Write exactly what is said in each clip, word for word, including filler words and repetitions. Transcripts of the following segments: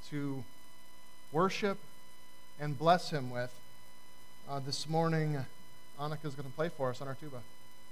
to worship and bless him with. Uh, this morning, Annika is going to play for us on our tuba.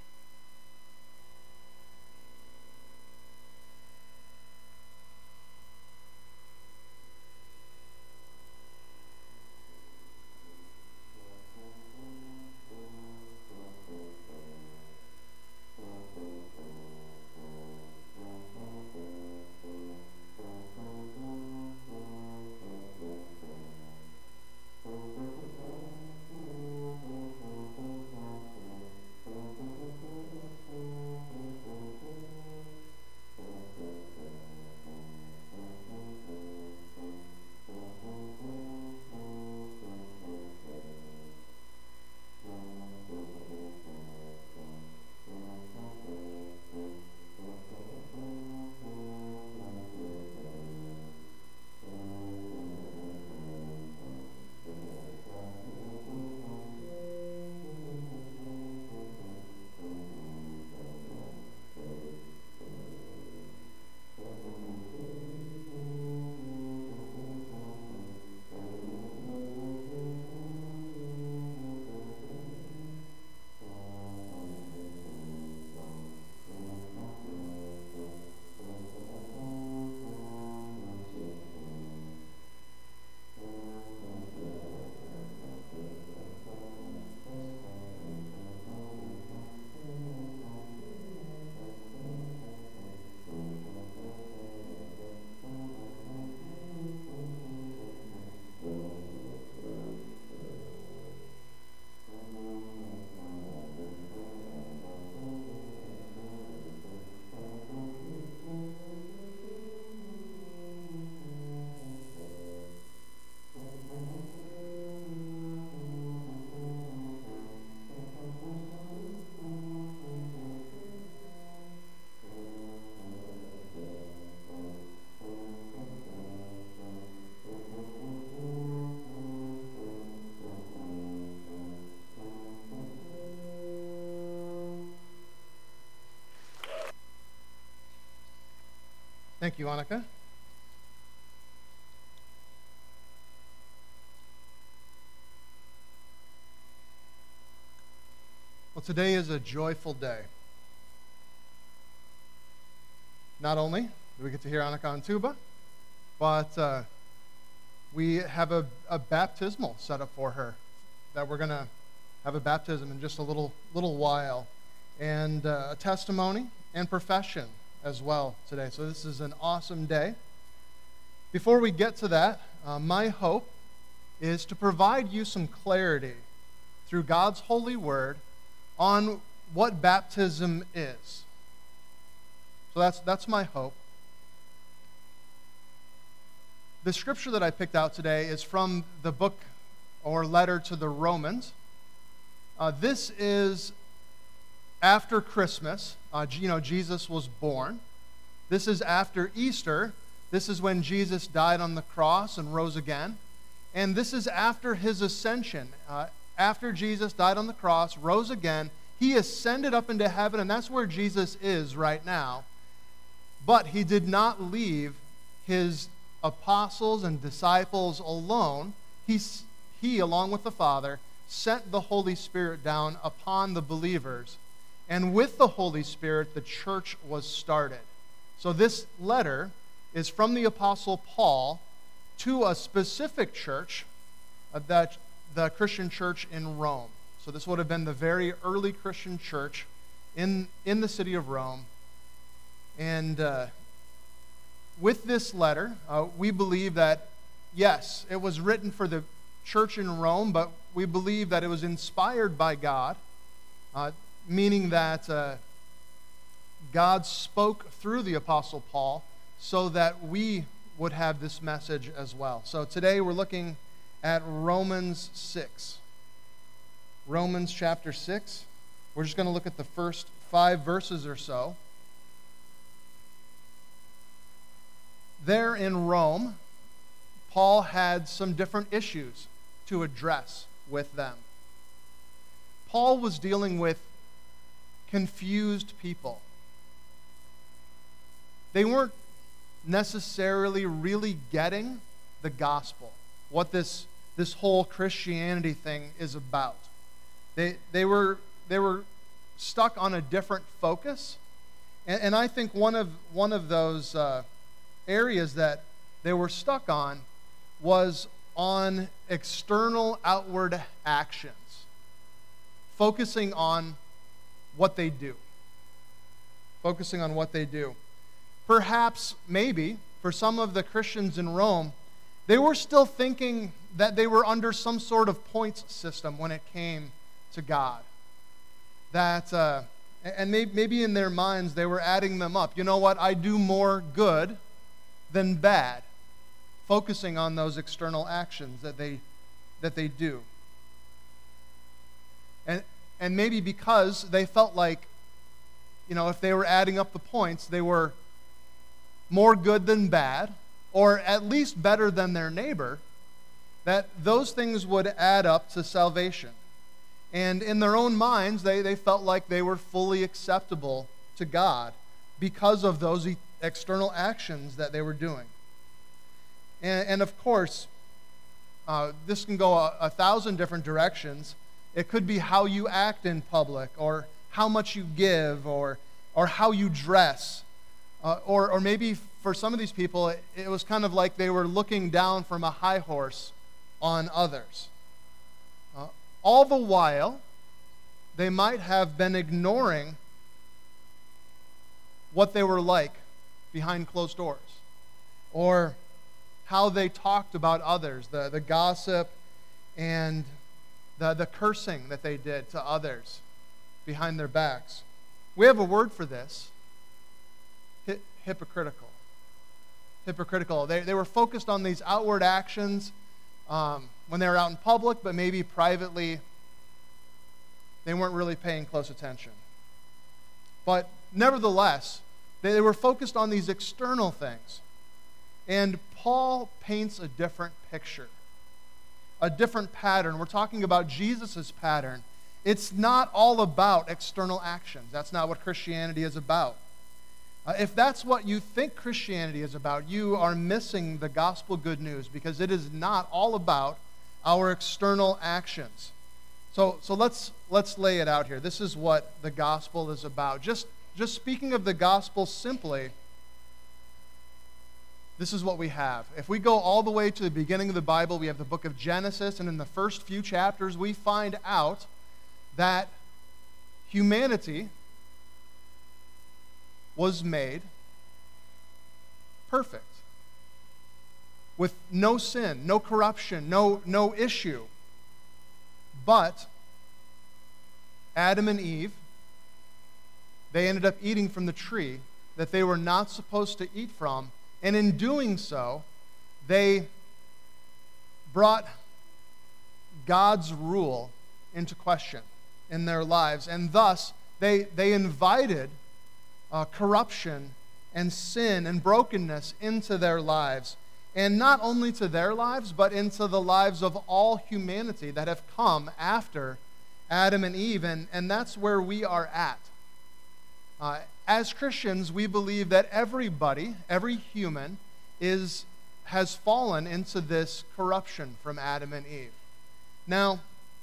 Thank you, Annika. Well, today is a joyful day. Not only do we get to hear Annika on tuba, but uh, we have a, a baptismal set up for her, that we're going to have a baptism in just a little little while, and uh, a testimony and profession as well today. So this is an awesome day. Before we get to that, uh, my hope is to provide you some clarity through God's holy word on what baptism is. So that's that's my hope. The scripture that I picked out today is from the book or letter to the Romans. Uh, this is after Christmas. Uh, you know, Jesus was born. This is after Easter. This is when Jesus died on the cross and rose again. And this is after his ascension. Uh, after Jesus died on the cross, rose again, he ascended up into heaven, and that's where Jesus is right now. But he did not leave his apostles and disciples alone. He, he, along with the Father, sent the Holy Spirit down upon the believers. And with the Holy Spirit, the church was started. So this letter is from the Apostle Paul to a specific church, uh, that the Christian church in Rome. So this would have been the very early Christian church in, in the city of Rome. And uh, with this letter, uh, we believe that, yes, it was written for the church in Rome, but we believe that it was inspired by God, uh, meaning that uh, God spoke through the Apostle Paul so that we would have this message as well. So today we're looking at Romans six. Romans chapter six. We're just going to look at the first five verses or so. There in Rome, Paul had some different issues to address with them. Paul was dealing with confused people. They weren't necessarily really getting the gospel, what this, this whole Christianity thing is about. They, they, were, they were stuck on a different focus. And, and I think one of, one of those uh, areas that they were stuck on was on external outward actions, focusing on what they do. Focusing on what they do. Perhaps, maybe, for some of the Christians in Rome, they were still thinking that they were under some sort of points system when it came to God. That, uh, and maybe in their minds they were adding them up. You know what? I do more good than bad. Focusing on those external actions that they that they do. And and maybe because they felt like, you know, if they were adding up the points, they were more good than bad, or at least better than their neighbor, that those things would add up to salvation. And in their own minds, they, they felt like they were fully acceptable to God because of those external actions that they were doing. And, and of course, uh, this can go a, a thousand different directions. It could be how you act in public, or how much you give, or, or how you dress. Uh, or, or maybe for some of these people, it, it was kind of like they were looking down from a high horse on others. Uh, all the while, they might have been ignoring what they were like behind closed doors, or how they talked about others, the, the gossip and the, the cursing that they did to others behind their backs. We have a word for this: Hi, hypocritical. Hypocritical. They, they were focused on these outward actions um, when they were out in public, but maybe privately they weren't really paying close attention. But nevertheless, they, they were focused on these external things. And Paul paints a different picture, a different pattern. We're talking about Jesus' pattern. It's not all about external actions. That's not what Christianity is about. Uh, if that's what you think Christianity is about, you are missing the gospel good news, because it is not all about our external actions. So, so let's let's lay it out here. This is what the gospel is about. Just, just speaking of the gospel simply, this is what we have. If we go all the way to the beginning of the Bible, we have the book of Genesis, and in the first few chapters, we find out that humanity was made perfect, with no sin, no corruption, no, no issue. But Adam and Eve, they ended up eating from the tree that they were not supposed to eat from, and in doing so, they brought God's rule into question in their lives, and thus they, they invited uh, corruption and sin and brokenness into their lives, and not only to their lives, but into the lives of all humanity that have come after Adam and Eve, and, and that's where we are at. Uh, as Christians, we believe that everybody, every human, is has fallen into this corruption from Adam and Eve. Now,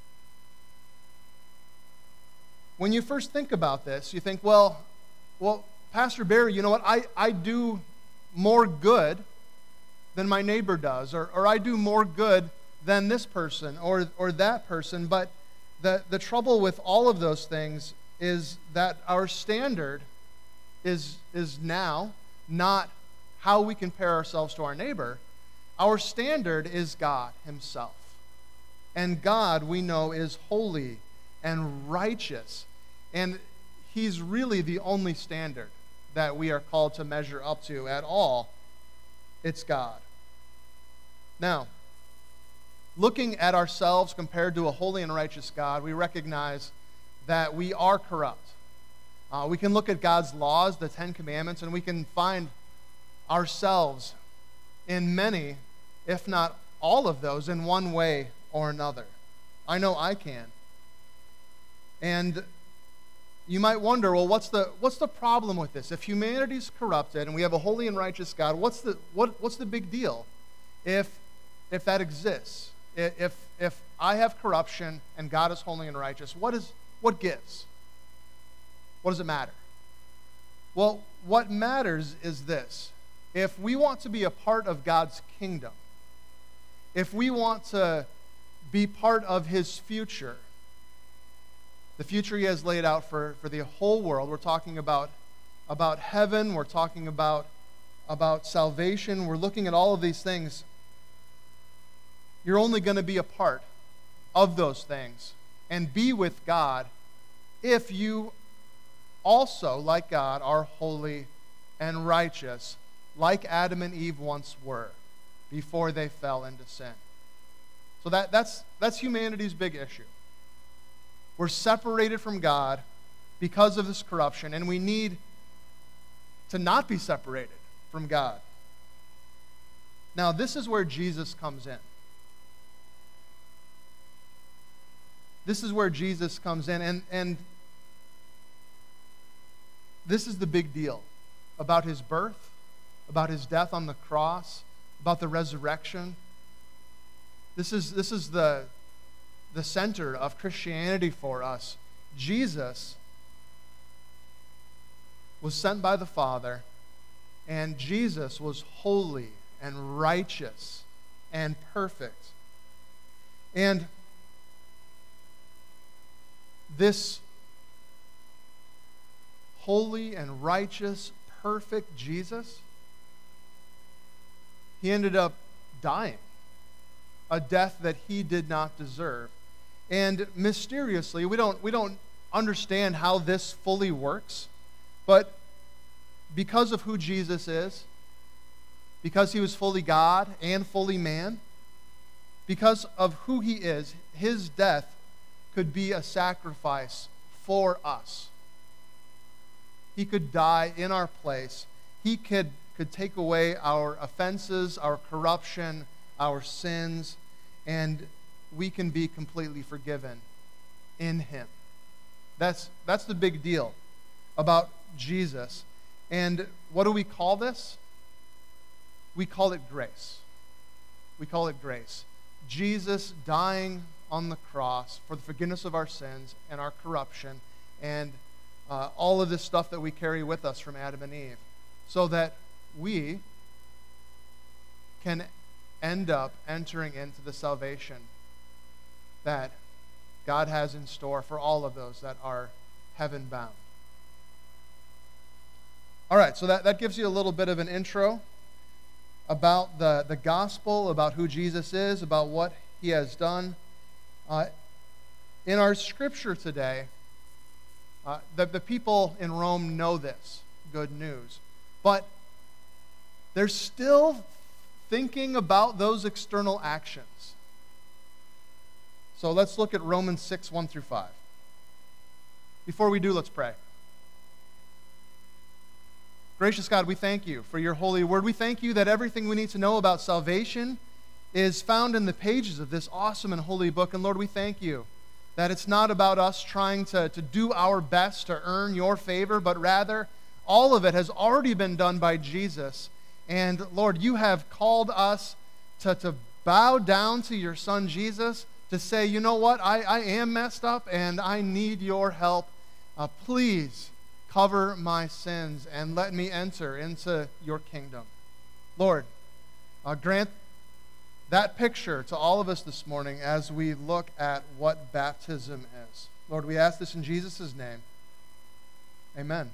when you first think about this, you think, well, well, Pastor Barry, you know what? I, I do more good than my neighbor does, or, or I do more good than this person or, or that person. But the, the trouble with all of those things is that our standard is, is now not how we compare ourselves to our neighbor. Our standard is God himself. And God, we know, is holy and righteous. And he's really the only standard that we are called to measure up to at all. It's God. Now, looking at ourselves compared to a holy and righteous God, we recognize that we are corrupt. Uh, we can look at God's laws, the Ten Commandments, and we can find ourselves in many, if not all of those, in one way or another. I know I can. And you might wonder, well, what's the what's the problem with this? If humanity's corrupted and we have a holy and righteous God, what's the what what's the big deal? If if that exists, if, if I have corruption and God is holy and righteous, what is what gives? What does it matter? Well, what matters is this. If we want to be a part of God's kingdom, if we want to be part of his future, the future he has laid out for, for the whole world, we're talking about, about heaven, we're talking about, about salvation, we're looking at all of these things. You're only going to be a part of those things and be with God if you also, like God, are holy and righteous, like Adam and Eve once were before they fell into sin. So that, that's, that's humanity's big issue. We're separated from God because of this corruption, and we need to not be separated from God. Now, this is where Jesus comes in. This is where Jesus comes in, and, and this is the big deal about his birth, about his death on the cross, about the resurrection. This is, this is the, the center of Christianity for us. Jesus was sent by the Father, and Jesus was holy and righteous and perfect. And this holy and righteous, perfect Jesus, he ended up dying a death that he did not deserve. And mysteriously, we don't, we don't understand how this fully works, but because of who Jesus is, because he was fully God and fully man, because of who he is, his death could be a sacrifice for us. He could die in our place. He could, could take away our offenses, our corruption, our sins, and we can be completely forgiven in him. That's, that's the big deal about Jesus. And what do we call this? We call it grace. We call it grace. Jesus dying on the cross for the forgiveness of our sins and our corruption and uh, all of this stuff that we carry with us from Adam and Eve, so that we can end up entering into the salvation that God has in store for all of those that are heaven-bound. All right, so that, that gives you a little bit of an intro about the, the gospel, about who Jesus is, about what he has done. Uh, in our scripture today, uh, the, the people in Rome know this good news, but they're still thinking about those external actions. So let's look at Romans six, one through five. Before we do, let's pray. Gracious God, we thank you for your holy word. We thank you that everything we need to know about salvation is found in the pages of this awesome and holy book. And Lord, we thank you that it's not about us trying to, to do our best to earn your favor, but rather all of it has already been done by Jesus. And Lord, you have called us to, to bow down to your Son Jesus, to say, you know what, I, I am messed up and I need your help. Uh, please cover my sins and let me enter into your kingdom. Lord, uh, grant that picture to all of us this morning as we look at what baptism is. Lord, we ask this in Jesus' name. Amen.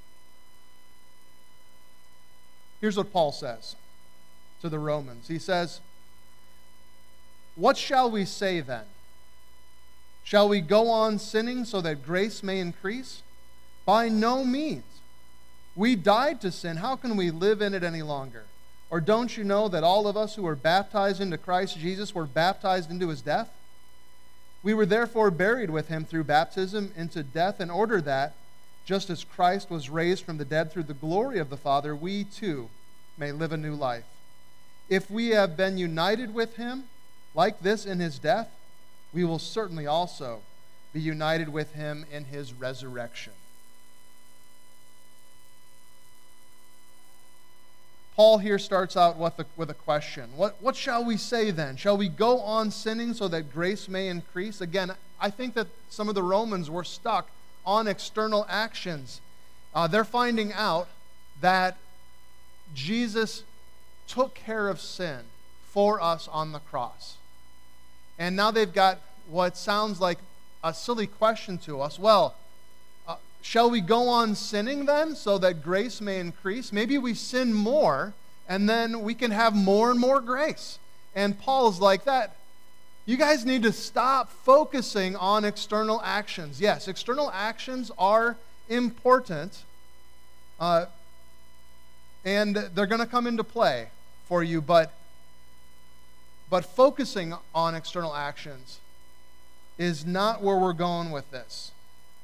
Here's what Paul says to the Romans. He says, "What shall we say then? Shall we go on sinning so that grace may increase? By no means. We died to sin. How can we live in it any longer? Or don't you know that all of us who were baptized into Christ Jesus were baptized into his death? We were therefore buried with him through baptism into death, in order that, just as Christ was raised from the dead through the glory of the Father, we too may live a new life. If we have been united with him like this in his death, we will certainly also be united with him in his resurrection." Paul here starts out with a, with a question. What, what shall we say then? Shall we go on sinning so that grace may increase? Again, I think that some of the Romans were stuck on external actions. Uh, they're finding out that Jesus took care of sin for us on the cross. And now they've got what sounds like a silly question to us. Well, uh, shall we go on sinning then so that grace may increase? Maybe we sin more and then we can have more and more grace. And Paul's like that. You guys need to stop focusing on external actions. Yes, external actions are important, uh, and they're going to come into play for you, but, but focusing on external actions is not where we're going with this.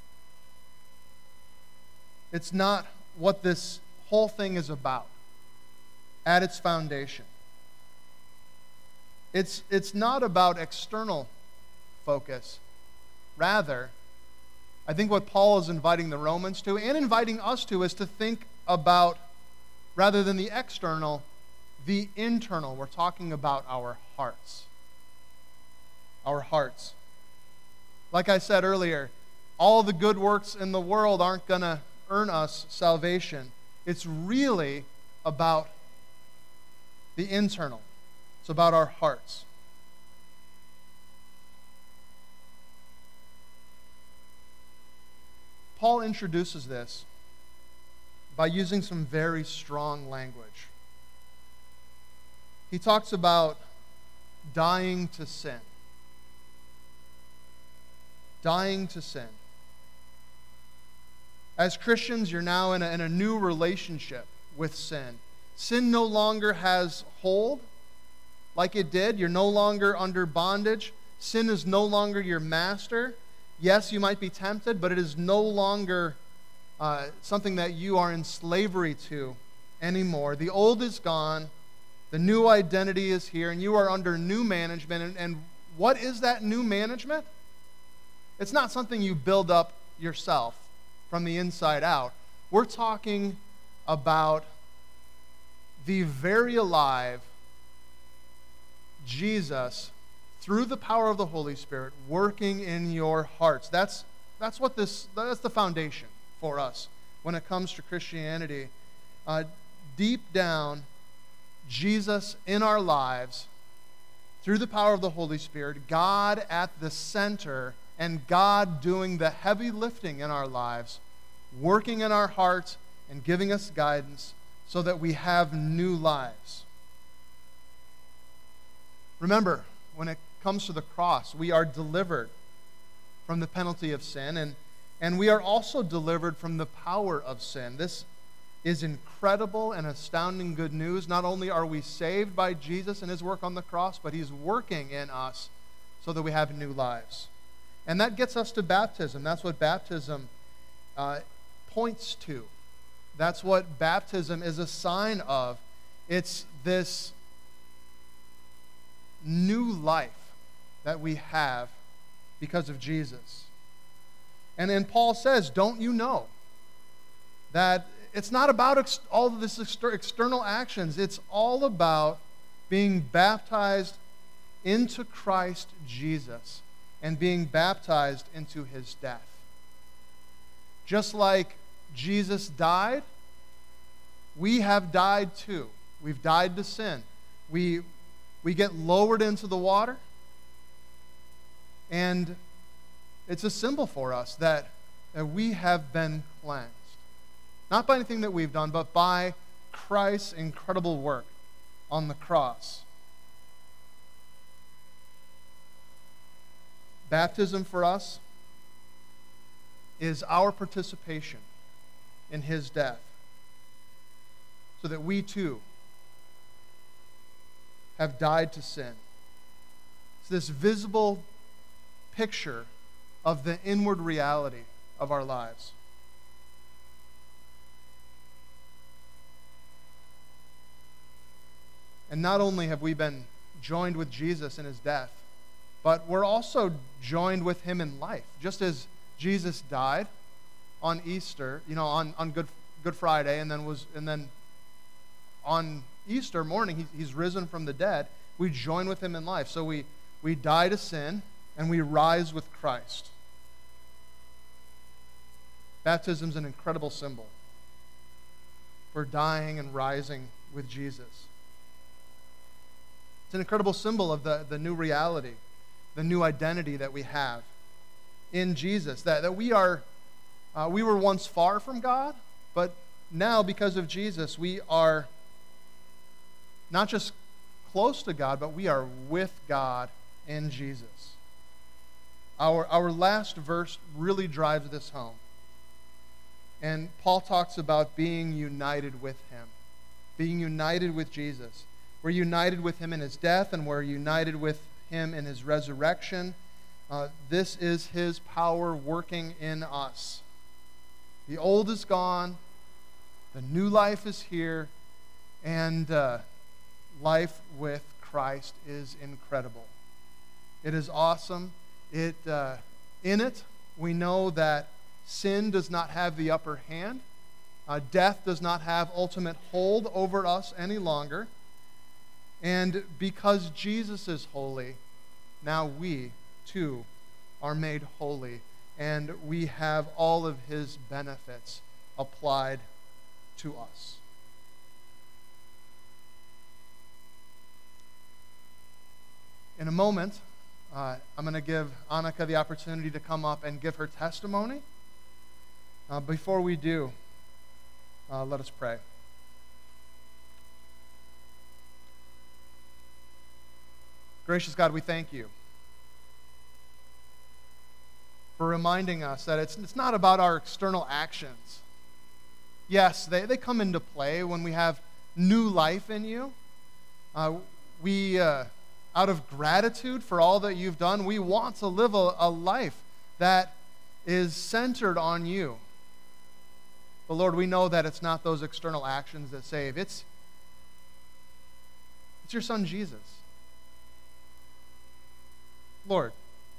It's not what this whole thing is about at its foundation. It's, it's not about external focus. Rather, I think what Paul is inviting the Romans to and inviting us to is to think about, rather than the external, the internal. We're talking about our hearts. Our hearts. Like I said earlier, all the good works in the world aren't going to earn us salvation. It's really about the internal. It's about our hearts. Paul introduces this by using some very strong language. He talks about dying to sin. Dying to sin. As Christians, you're now in a, in a new relationship with sin. Sin no longer has hold like it did. You're no longer under bondage. Sin is no longer your master. Yes, you might be tempted, but it is no longer uh, something that you are in slavery to anymore. The old is gone. The new identity is here, and you are under new management. And, and what is that new management? It's not something you build up yourself from the inside out. We're talking about the very alive Jesus, through the power of the Holy Spirit, working in your hearts. That's, that's what this, that's the foundation for us when it comes to Christianity. Uh, deep down, Jesus in our lives, through the power of the Holy Spirit, God at the center, and God doing the heavy lifting in our lives, working in our hearts and giving us guidance so that we have new lives. Remember, when it comes to the cross, we are delivered from the penalty of sin, and, and we are also delivered from the power of sin. This is incredible and astounding good news. Not only are we saved by Jesus and his work on the cross, but he's working in us so that we have new lives. And that gets us to baptism. That's what baptism uh, points to. That's what baptism is a sign of. It's this new life that we have because of Jesus. And then Paul says, don't you know that it's not about ex- all of this exter- external actions. It's all about being baptized into Christ Jesus and being baptized into his death. Just like Jesus died, we have died too. We've died to sin. We, we get lowered into the water, and it's a symbol for us that, that we have been cleansed. Not by anything that we've done, but by Christ's incredible work on the cross. Baptism for us is our participation in his death, so that we too have died to sin. It's this visible picture of the inward reality of our lives. And not only have we been joined with Jesus in his death, but we're also joined with him in life. Just as Jesus died on Easter, you know, on, on Good, Good Friday, and then was and then on Easter morning, he, he's risen from the dead. We join with him in life. So we, we die to sin, and we rise with Christ. Baptism is an incredible symbol for dying and rising with Jesus. It's an incredible symbol of the, the new reality, the new identity that we have in Jesus, that, that we are, uh, we were once far from God, but now because of Jesus, we are not just close to God, but we are with God in Jesus. Our, our last verse really drives this home. And Paul talks about being united with him, being united with Jesus. We're united with him in his death, and we're united with him in his resurrection. Uh, this is his power working in us. The old is gone, the new life is here, and uh, life with Christ is incredible. It is awesome. It uh, in it, we know that sin does not have the upper hand. Uh, death does not have ultimate hold over us any longer. And because Jesus is holy, now we, too, are made holy. And we have all of his benefits applied to us. In a moment, uh, I'm going to give Annika the opportunity to come up and give her testimony. Uh, before we do, uh, let us pray. Gracious God, we thank you for reminding us that it's, it's not about our external actions. Yes, they, they come into play when we have new life in you. Uh, we, uh, out of gratitude for all that you've done, we want to live a, a life that is centered on you. But Lord, we know that it's not those external actions that save. It's, it's your Son, Jesus. Lord,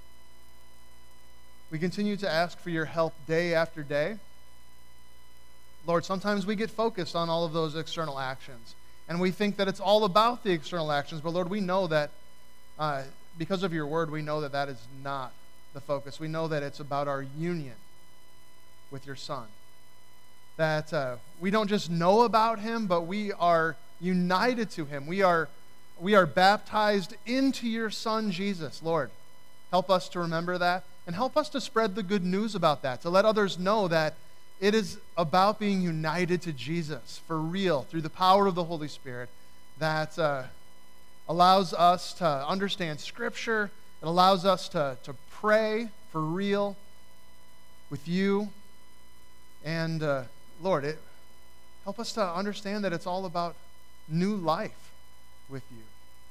we continue to ask for your help day after day. Lord, sometimes we get focused on all of those external actions, and we think that it's all about the external actions, but Lord, we know that uh, because of your word, we know that that is not the focus. We know that it's about our union with your Son. That uh, we don't just know about him, but we are united to him. We are, we are baptized into your Son, Jesus. Lord, help us to remember that, and help us to spread the good news about that, to let others know that it is about being united to Jesus for real through the power of the Holy Spirit that uh, allows us to understand Scripture. It allows us to, to pray for real with you. And uh, Lord, it, help us to understand that it's all about new life with you.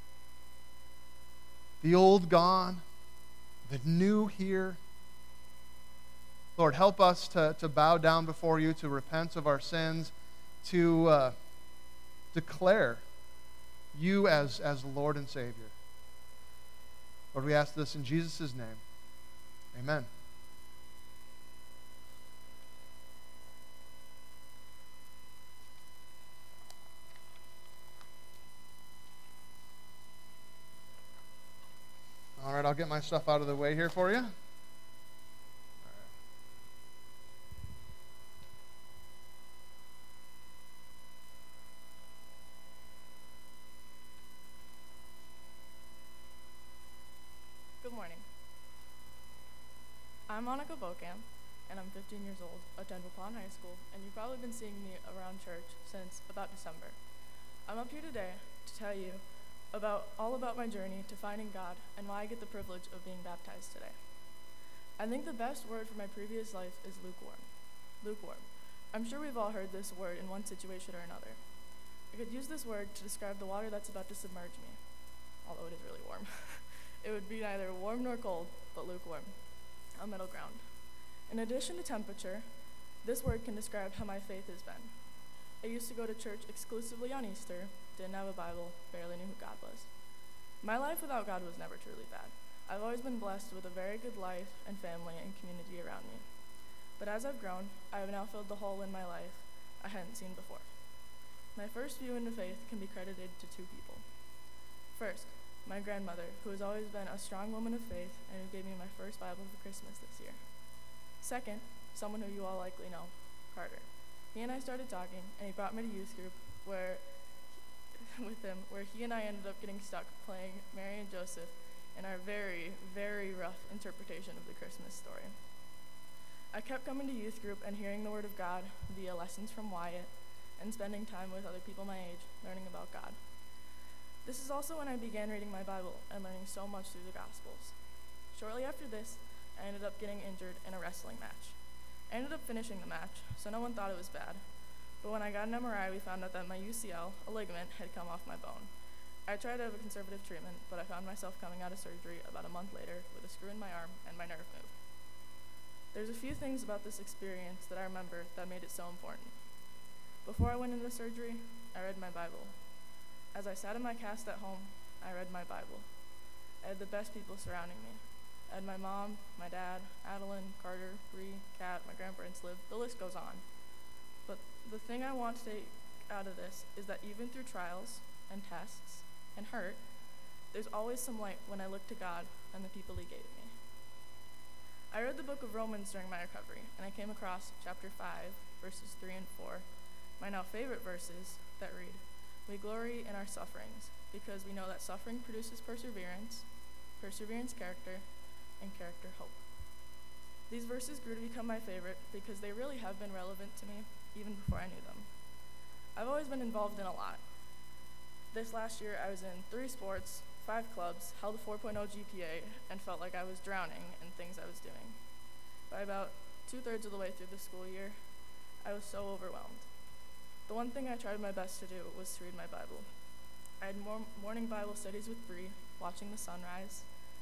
The old gone, the new here. Lord, help us to, to bow down before you, to repent of our sins, to uh, declare you as, as Lord and Savior. Lord, we ask this in Jesus' name. Amen. All right, I'll get my stuff out of the way here for you. Good morning. I'm Monica Bokamp, and I'm fifteen years old, attend Waupun High School, and you've probably been seeing me around church since about December. I'm up here today to tell you about all about my journey to finding God and why I get the privilege of being baptized today. I think the best word for my previous life is lukewarm. Lukewarm. I'm sure we've all heard this word in one situation or another. I could use this word to describe the water that's about to submerge me, although it is really warm. It would be neither warm nor cold, but lukewarm, a middle ground. In addition to temperature, this word can describe how my faith has been. I used to go to church exclusively on Easter, didn't have a Bible, barely knew who God was. My life without God was never truly bad. I've always been blessed with a very good life and family and community around me. But as I've grown, I have now filled the hole in my life I hadn't seen before. My first view into faith can be credited to two people. First, my grandmother, who has always been a strong woman of faith and who gave me my first Bible for Christmas this year. Second, someone who you all likely know, Carter. He and I started talking, and he brought me to youth group where, with him, where he and I ended up getting stuck playing Mary and Joseph in our very, very rough interpretation of the Christmas story. I kept coming to youth group and hearing the Word of God via lessons from Wyatt and spending time with other people my age, learning about God. This is also when I began reading my Bible and learning so much through the Gospels. Shortly after this, I ended up getting injured in a wrestling match. I ended up finishing the match, so no one thought it was bad. But when I got an M R I, we found out that my U C L, a ligament, had come off my bone. I tried to have a conservative treatment, but I found myself coming out of surgery about a month later with a screw in my arm and my nerve moved. There's a few things about this experience that I remember that made it so important. Before I went into surgery, I read my Bible. As I sat in my cast at home, I read my Bible. I had the best people surrounding me. I had my mom, my dad, Adeline, Carter, Bree, Kat, my grandparents lived, the list goes on. But the thing I want to take out of this is that even through trials and tests and hurt, there's always some light when I look to God and the people he gave me. I read the book of Romans during my recovery, and I came across chapter five, verses three and four, my now favorite verses that read, "We glory in our sufferings, because we know that suffering produces perseverance, perseverance character, and character hope." These verses grew to become my favorite because they really have been relevant to me even before I knew them. I've always been involved in a lot. This last year I was in three sports, five clubs, held a four point oh G P A, and felt like I was drowning in things I was doing. By about two-thirds of the way through the school year, I was so overwhelmed. The one thing I tried my best to do was to read my Bible. I had more morning Bible studies with Bree, watching the sunrise,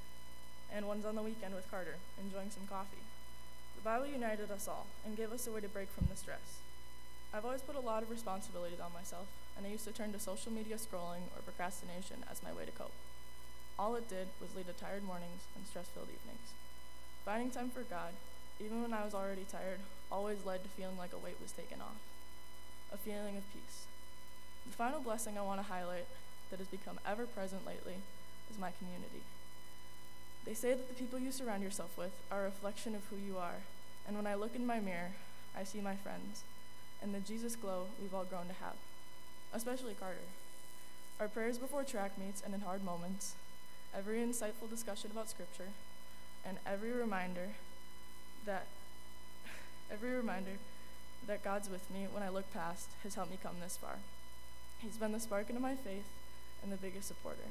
and ones on the weekend with Carter, enjoying some coffee. The Bible united us all and gave us a way to break from the stress. I've always put a lot of responsibilities on myself, and I used to turn to social media scrolling or procrastination as my way to cope. All it did was lead to tired mornings and stress-filled evenings. Finding time for God, even when I was already tired, always led to feeling like a weight was taken off, a feeling of peace. The final blessing I want to highlight that has become ever present lately is my community. They say that the people you surround yourself with are a reflection of who you are, and when I look in my mirror, I see my friends and the Jesus glow we've all grown to have, especially Carter. Our prayers before track meets and in hard moments, every insightful discussion about scripture, and every reminder that every reminder that God's with me when I look past has helped me come this far. He's been the spark into my faith and the biggest supporter.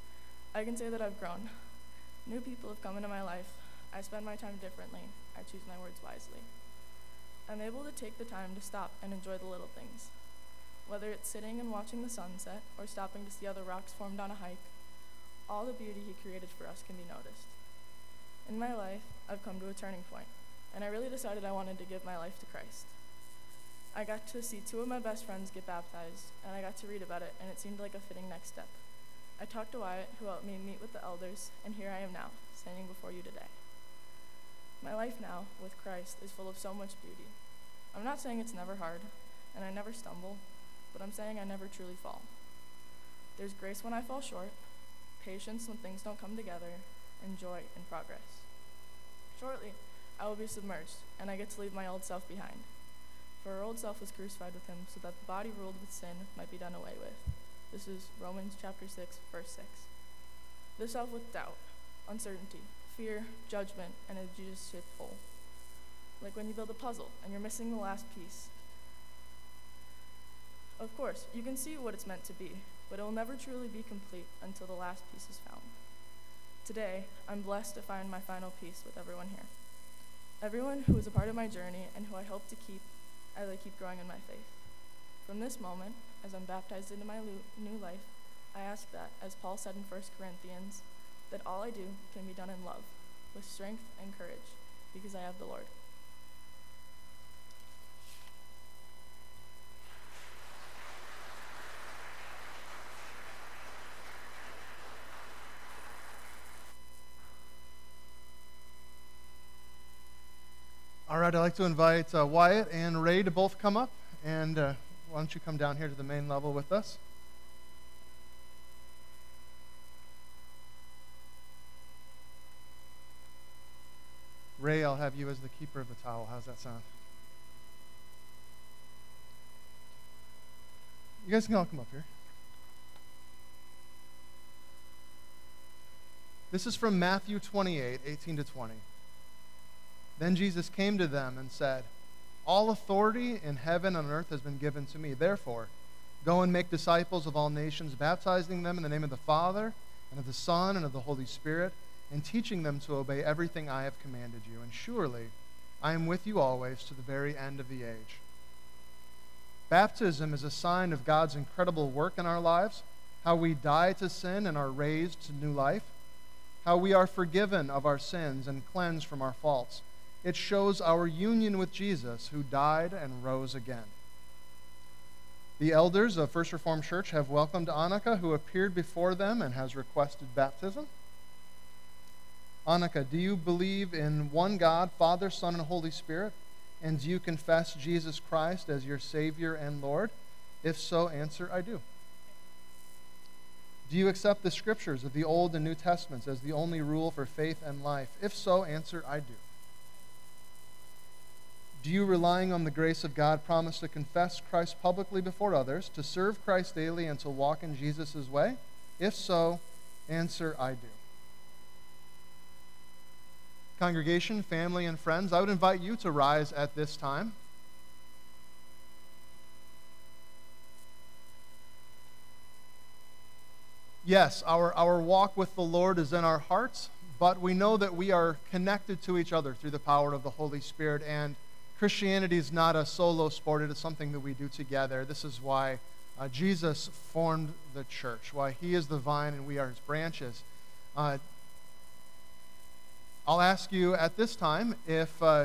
I can say that I've grown. New people have come into my life. I spend my time differently. I choose my words wisely. I'm able to take the time to stop and enjoy the little things. Whether it's sitting and watching the sunset or stopping to see how the rocks formed on a hike, all the beauty he created for us can be noticed. In my life, I've come to a turning point, and I really decided I wanted to give my life to Christ. I got to see two of my best friends get baptized, and I got to read about it, and it seemed like a fitting next step. I talked to Wyatt, who helped me meet with the elders, and here I am now, standing before you today. My life now, with Christ, is full of so much beauty. I'm not saying it's never hard, and I never stumble, but I'm saying I never truly fall. There's grace when I fall short, patience when things don't come together, and joy in progress. Shortly, I will be submerged, and I get to leave my old self behind. For our old self was crucified with him, so that the body ruled with sin might be done away with. This is Romans chapter six, verse six. This self with doubt, uncertainty, fear, judgment, and a Jesus shaped hole. Like when you build a puzzle and you're missing the last piece. Of course, you can see what it's meant to be, but it will never truly be complete until the last piece is found. Today, I'm blessed to find my final piece with everyone here. Everyone who is a part of my journey and who I hope to keep as I keep growing in my faith. From this moment, as I'm baptized into my new life, I ask that, as Paul said in First Corinthians, that all I do can be done in love, with strength and courage, because I have the Lord. All right, I'd like to invite uh, Wyatt and Ray to both come up, and uh, why don't you come down here to the main level with us? Ray, I'll have you as the keeper of the towel. How's that sound? You guys can all come up here. This is from Matthew twenty-eight, eighteen to twenty. Then Jesus came to them and said, "All authority in heaven and on earth has been given to me. Therefore, go and make disciples of all nations, baptizing them in the name of the Father, and of the Son, and of the Holy Spirit, and teaching them to obey everything I have commanded you. And surely I am with you always to the very end of the age." Baptism is a sign of God's incredible work in our lives, how we die to sin and are raised to new life, how we are forgiven of our sins and cleansed from our faults. It shows our union with Jesus, who died and rose again. The elders of First Reformed Church have welcomed Annika, who appeared before them and has requested baptism. Annika, do you believe in one God, Father, Son, and Holy Spirit? And do you confess Jesus Christ as your Savior and Lord? If so, answer, I do. Do you accept the Scriptures of the Old and New Testaments as the only rule for faith and life? If so, answer, I do. Do you, relying on the grace of God, promise to confess Christ publicly before others, to serve Christ daily, and to walk in Jesus' way? If so, answer, I do. Congregation, family, and friends, I would invite you to rise at this time. Yes, our, our walk with the Lord is in our hearts, but we know that we are connected to each other through the power of the Holy Spirit, and Christianity is not a solo sport. It is something that we do together. This is why uh, Jesus formed the church, why he is the vine and we are his branches. Uh, I'll ask you at this time if uh,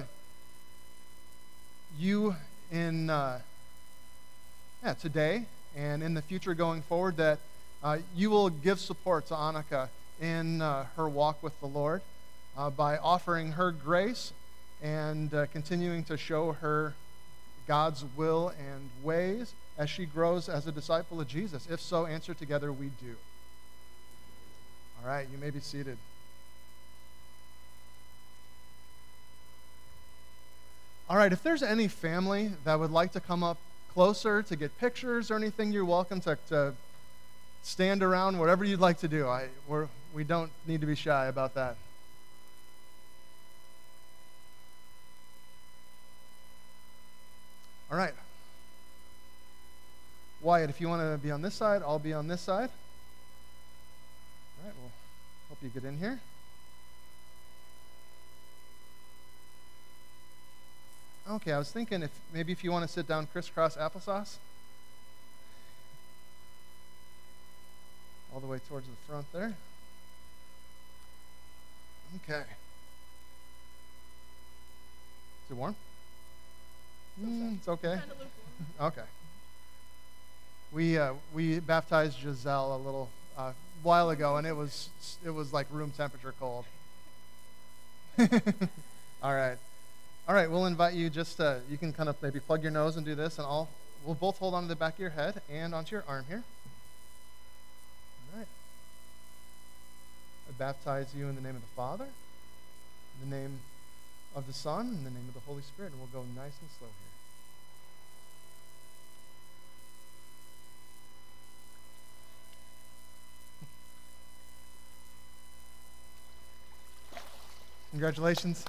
you in uh, yeah, today and in the future going forward that uh, you will give support to Annika in uh, her walk with the Lord uh, by offering her grace and uh, continuing to show her God's will and ways as she grows as a disciple of Jesus. If so, answer together, we do. All right, you may be seated. All right, if there's any family that would like to come up closer to get pictures or anything, you're welcome to, to stand around, whatever you'd like to do. I, we're, we don't need to be shy about that. All right. Wyatt, if you want to be on this side, I'll be on this side. All right, we'll help you get in here. Okay, I was thinking if maybe if you want to sit down crisscross applesauce. All the way towards the front there. Okay. Is it warm? Mm, it's okay. Okay. We uh, we baptized Giselle a little uh, while ago, and it was it was like room temperature cold. All right. All right, we'll invite you just to, you can kind of maybe plug your nose and do this, and I'll, we'll both hold on to the back of your head and onto your arm here. All right. I baptize you in the name of the Father, in the name of the Son, in the name of the Holy Spirit, and we'll go nice and slow here. Congratulations.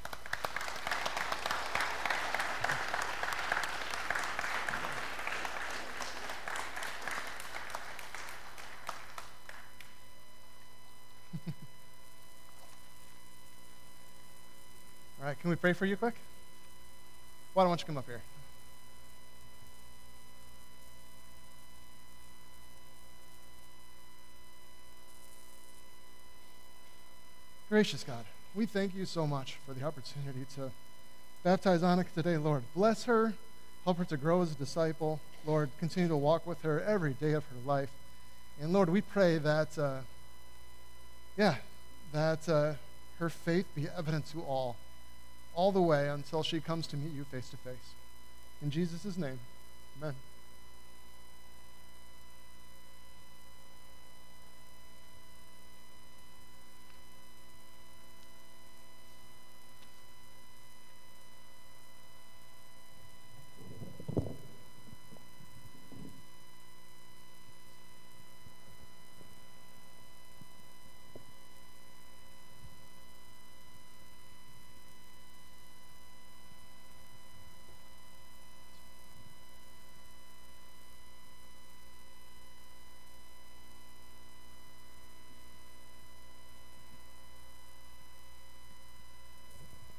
All right, can we pray for you quick? Why don't you come up here? Gracious God, we thank you so much for the opportunity to baptize Annika today, Lord. Bless her, help her to grow as a disciple. Lord, continue to walk with her every day of her life. And Lord, we pray that, uh, yeah, that uh, her faith be evident to all, all the way until she comes to meet you face to face. In Jesus' name, amen.